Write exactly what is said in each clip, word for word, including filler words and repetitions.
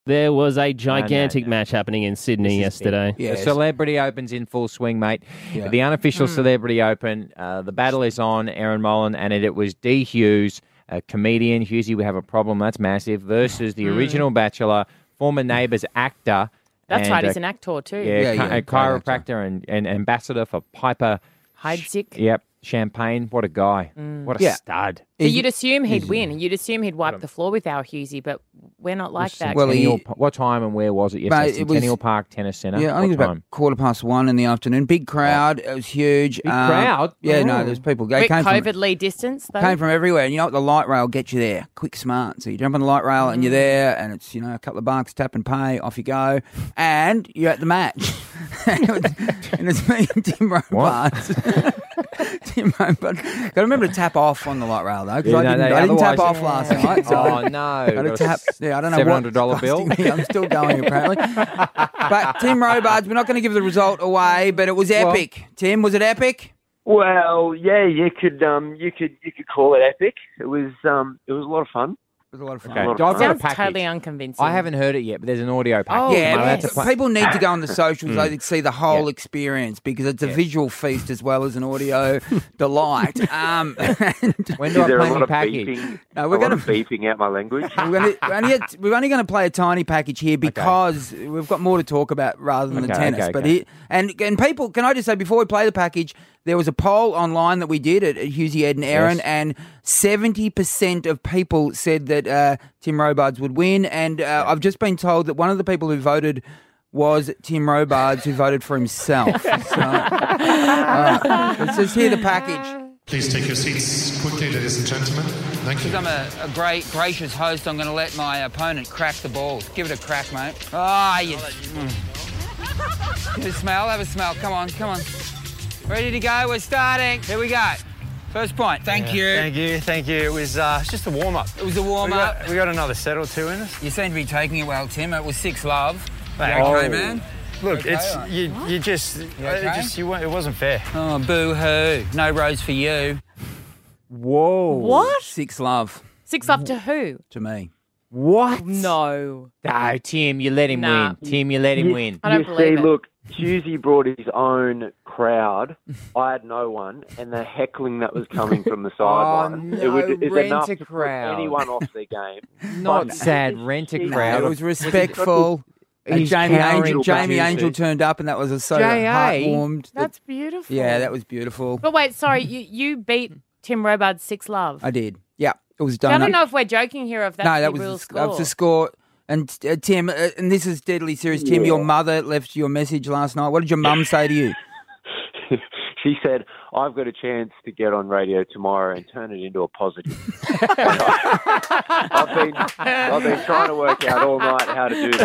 There was a gigantic no, no. match happening in Sydney yesterday. Yes. The Celebrity Open's in full swing, mate. Yeah. The unofficial Mm. Celebrity Open, uh, the battle is on, Aaron Mullen, and it, it was D. Hughes, a comedian. Hughesy, we have a problem, that's massive, versus the Mm. original Bachelor, former Neighbours actor. That's and, right, uh, he's an actor too. Yeah, Yeah, chi- yeah, a chiropractor and, and ambassador for Piper Heidsieck. Yep, Champagne. What a guy. What a Yeah. stud. So you'd assume he'd win. You'd assume he'd wipe the floor with our Hughesy, but we're not like that. Well, he- Centennial Pa- what time and where was it yesterday? Mate, it was- Centennial Park Tennis Centre. Yeah, I What think it was time? about quarter past one in the afternoon. Big crowd. It was huge. Big Um, crowd? Yeah, no, Oh. there's people. They Quick came from, COVID-ly distance, though. came from everywhere. And you know what? The light rail gets you there. Quick, smart. So you jump on the light rail and you're there, and it's, you know, a couple of bucks, tap and pay, off you go. And you're at the match. and, it was, and it's me and Tim Robards. Tim Robards. Got to remember to tap off on the light rail, though, because Yeah, I no, didn't, they- I didn't tap otherwise- off last night. So Oh, no. Got to Got a tap. Yeah, I don't know seven what. hundred dollars bill? Me. I'm still going, apparently. But Tim Robards, we're not going to give the result away, but it was epic. Tim, was it epic? Well, yeah, you could um, you could you could call it epic. It was um, it was a lot of fun. It was a lot of fun. Okay. lot of I've got a Sounds package. totally unconvincing. I haven't heard it yet, but there's an audio package. Oh, Yeah, Am I allowed yes. to play? people need to go on the socials so they can see the whole Yeah. experience because it's a Yes. visual feast as well as an audio delight. Um, and When Is do I there play a my lot of package? beeping? No, we're a lot gonna- of beeping out my language. we're, gonna, we're, only, we're only going to play a tiny package here because we've got more to talk about rather than the Okay, tennis. okay, but okay. It, and and people, can I just say before we play the package, there was a poll online that we did at, at Hughesy, Ed and Aaron, Yes. and seventy percent of people said that uh, Tim Robards would win. And uh, I've just been told that one of the people who voted was Tim Robards, who voted for himself. So, uh, let's just hear the package. Please take your seats quickly, ladies and gentlemen. Thank you. Because I'm a, a great, gracious host, I'm going to let my opponent crack the balls. Give it a crack, mate. Ah, you... Mm. Give it a smell, have a smell. Come on, come on. Ready to go? We're starting. Here we go. First point. Thank you. Thank you, thank you. It was uh, just a warm-up. It was a We warm-up. got, we got another set or two in us. You seem to be taking it well, Tim. It was six love. Thank You you. okay, man? Look, Okay, it's all right. you. You just, You uh, okay? it just you. weren't- It wasn't fair. Oh, boo-hoo. No rose for you. Whoa. What? Six love Six up to who? to me. What? No. No, Tim, you let him Nah. win. Tim, you let him You- win. I don't you believe see, it. look, Hughesy brought his own crowd. I had no one, and the heckling that was coming from the sideline, no, it would, is rent enough a to put crowd. anyone off their game. Not But- sad. Rent a No, crowd. It was respectful. And He's Jamie cowering Angel, Jamie back. Angel turned up, and that was a so J A? heartwarmed. That's beautiful. Yeah, that was beautiful. But wait, sorry, you, you beat Tim Robards six love. I did. Yeah, it was So I done. don't know if we're joking here or if that's no, that the was real the, score. that was the score. And uh, Tim, uh, and this is deadly serious. Tim, your mother left you a message last night. What did your mum say to you? She said, I've got a chance to get on radio tomorrow and turn it into a positive. I've been I've been trying to work out all night how to do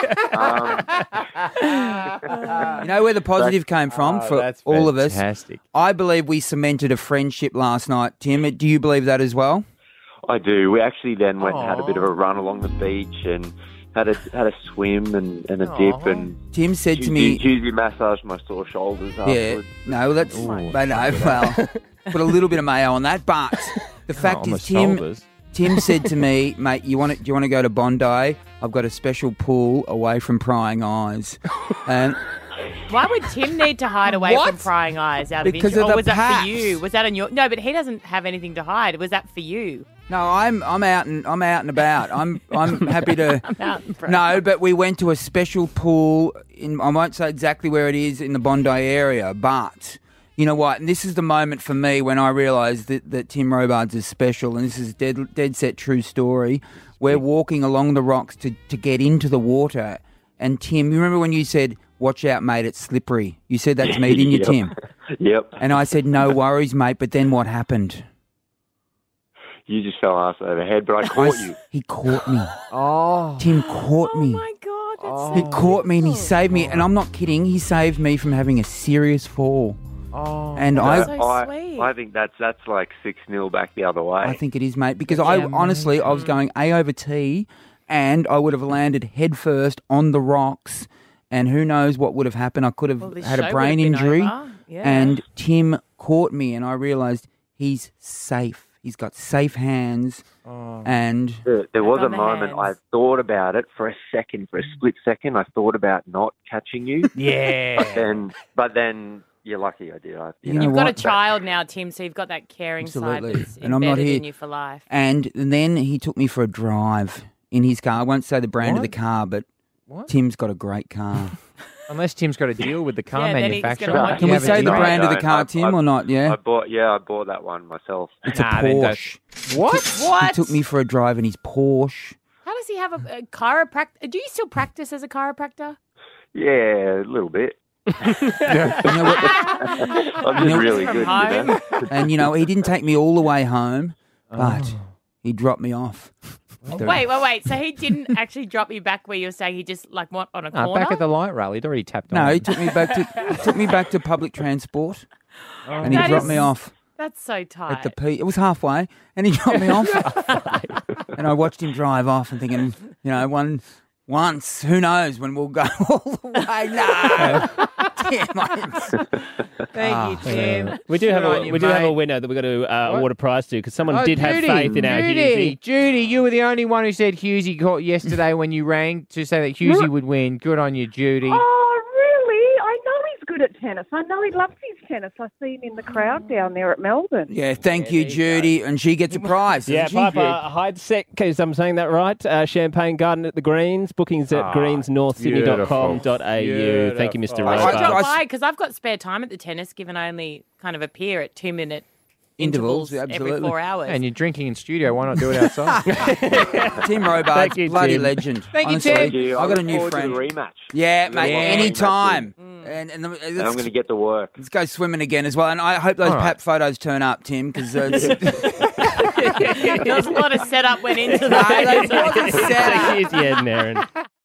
that. Um, You know where the positive came from Oh, for that's all of us? fantastic. I believe we cemented a friendship last night. Tim, do you believe that as well? I do. We actually then went and had a bit of a run along the beach and had a had a swim and, and a dip and Tim said to me, Hughesy massaged my sore shoulders yeah, afterwards. no, that's, but no, well, put a little bit of mayo on that. But the fact Oh, my is, Tim, shoulders. Tim said to me, mate, you want to, do you want to go to Bondi? I've got a special pool away from prying eyes. And Why would Tim need to hide away What? from prying eyes out Because of interest? of Or the was that paps. for you? Was that on your... No, but he doesn't have anything to hide. Was that for you? no, I'm I'm out and I'm out and about. I'm I'm happy to. I'm out and proud. No, but we went to a special pool in. I won't say exactly where it is in the Bondi area, but you know what? And this is the moment for me when I realised that, that Tim Robards is special, and this is dead dead set true story. We're walking along the rocks to to get into the water, and Tim, you remember when you said, "Watch out, mate, it's slippery." You said that to me, didn't you, Yep. Tim? Yep. And I said, "No worries, mate." But then what happened? You just fell ass over head, but I I caught s- you. He caught me. Oh. Tim caught Oh, me. my God. That's He so caught me and he beautiful. saved me, and I'm not kidding. He saved me from having a serious fall. Oh. And Uh, I, so I, sweet. I think that's that's like six nil back the other way. I think it is, mate, because I honestly I was going A over T, and I would have landed head first on the rocks, and who knows what would have happened. I could have Well, this had show a would brain have been injury, over. Yeah. and Tim caught me, and I realised he's safe. He's got safe hands, Oh. and There, there was on a the moment I hands. thought about it for a second, for a split second. I thought about not catching you. Yeah. then, but then you're lucky I did. I, you You know, know You've got a what? child now, Tim, so you've got that caring Absolutely. side that's And I'm not embedded here- in you for life. and then he took me for a drive in his car. I won't say the brand of What? the car, but What? Tim's got a great car. Unless Tim's got a deal with the car Yeah, then he's gonna manufacturer. want Can you we to say the drive. brand of the I car, don't. Tim, I- or not? Yeah, I bought, yeah, I bought that one myself. it's a Nah, then don't- Porsche. What? What? He took me for a drive in his Porsche. How does he have a, a chiropractor? Do you still practice as a chiropractor? Yeah, a little bit. You know what? I'm just know- really From good, home? you know. And you know, he didn't take me all the way home, but Oh. he dropped me off. The- Wait, wait, wait. So he didn't actually drop you back where you were saying he just like what on a No, corner? back at the light rail. He'd already tapped No, on. he took me back to he took me back to public transport, and he That dropped is- me off That's so tight. at the P. It was halfway, and he dropped me off, and I watched him drive off, and thinking, you know, one once, who knows when we'll go all the way? No, damn it. Thank Ah, you, Tim. We do have Good a on you, we do have a mate. winner that we've got to uh, What? award a prize to because someone Oh, did have Judy, faith in our Judy, Hughesy. Judy, you were the only one who said Hughesy caught yesterday when you rang to say that Hughesy would win. Good on you, Judy. Oh, really? I know he's good at tennis. I know he loves his tennis. I see him in the crowd down there at Melbourne. Yeah, thank you, Judy, and she gets a prize. Yeah, doesn't she? Piper Heidsieck, because I'm saying that right. Uh, Champagne Garden at the Greens. Bookings at Ah, greens north sydney dot com dot a u. Thank you, Mister Beautiful. I Right. should Robar. drop I- by because I've got spare time at the tennis, given I only kind of appear at two minute Intervals, intervals, every absolutely. four hours. And you're drinking in studio. Why not do it outside? Tim Robards, Thank you, bloody Tim. legend. Thank you, honestly. Tim. Thank you. I I got a look new forward to friend. the rematch. Yeah, Look mate, forward to the anytime. Mm. And, and, the- And I'm let's, going to get to work. let's go swimming again as well. And I hope those All right. pap photos turn up, Tim, because uh, There was a lot of setup went into No, that. those wasn't set up. Here's the Ed and Aaron.